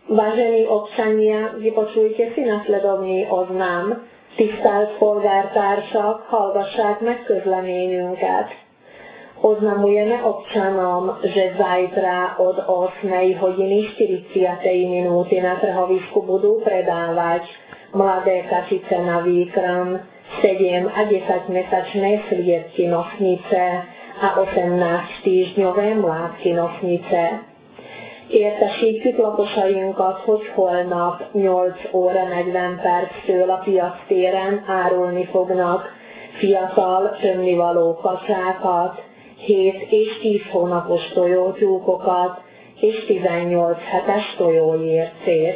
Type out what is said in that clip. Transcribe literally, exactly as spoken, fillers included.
Vážení občania, vypočujte si nasledovný oznam. Tisztelt polgártársak, hallgassák meg közleményünket. Oznamujemy občanom, że zajtra od ósmej hodiny štyridsiatej minúty na trhovisku budú predávať mladé kačice na výkrm, sedem a desaťmesačné sliepky nosnice a osemnászt týždňové mládky nosnice. Értesítjük lakosainkat, hogy holnap nyolc óra negyven perctől a piactéren árulni fognak fiatal, tömnivaló kacsákat, hét és tíz hónapos tojótyúkokat és tizennyolc hetes tojóércét.